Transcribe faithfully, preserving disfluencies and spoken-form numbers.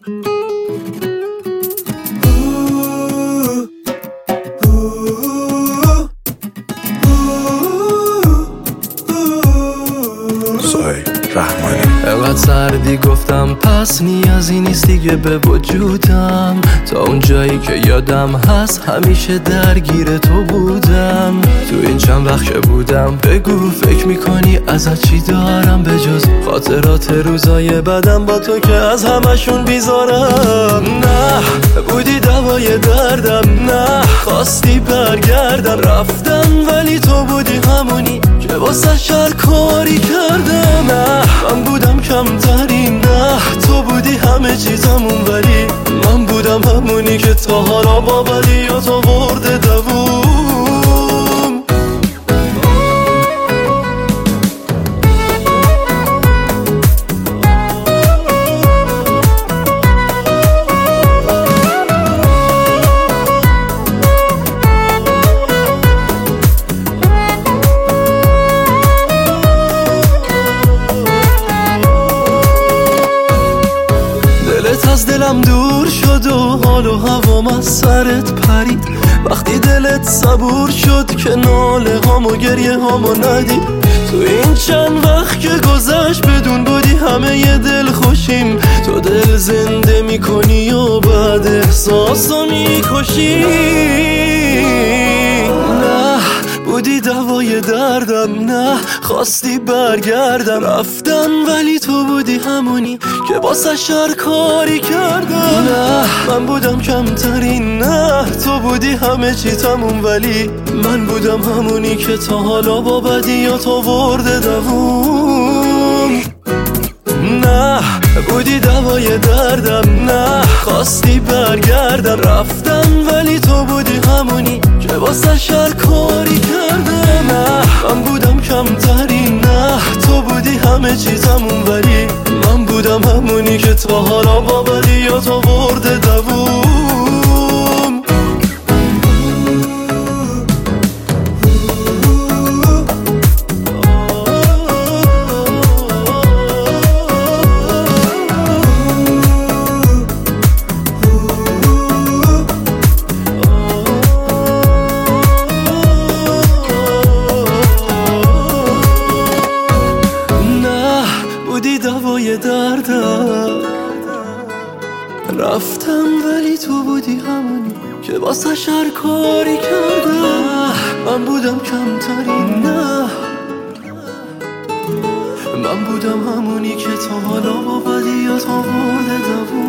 انقدر سردی گفتم پس نیازی نیست دیگه به وجودم، تا اون جایی که یادم هست همیشه درگیر تو بودم. تو این چند وقت که بودم بگو فکر میکنی ازت چی دارم به جز خاطرات روزای بدم با تو که از همشون بیزارم. نه بودی دوای دردم، نه خواستی برگردم، رفتم ولی تو بودی همونی که واسه شر کاری کردم. نه من بودم کمترین، نه تو بودی همه چیزمون، ولی من بودم همونی که تا حالا با بدیات آورده دووم. از دلم دور شد و حال و هوام از سرت پرید، وقتی دلت صبور شد که ناله هام و گریه هامو ندید. تو این چند وقت که گذشت بدون بودی همه ی دل خوشیم، تو دل زنده میکنی و بعد احساسو میکشی. نه بودی دوای دردم، نه خواستی برگردم، رفتم ولی تو بودی همونی که واسه شر کاری کردم. نه من بودم کمترین، نه تو بودی همه چی تموم، ولی من بودم همونی که تا حالا با بدیات آورده دووم. نه بودی دوای دردم، نه خواستی برگردم، رفتم ولی تو بودی همونی که واسه شر کاری کردم. نه من بودم کمترین، نه تو بودی همه چیزمون، ولی من بودم همونی که تا حالا با بدیات آورده دووم. دوای دردم، رفتم ولی تو بودی همونی که واسه شر کاری کردم. من بودم کمترین، نه من بودم همونی که تا حالا با بدیات آورده دووم.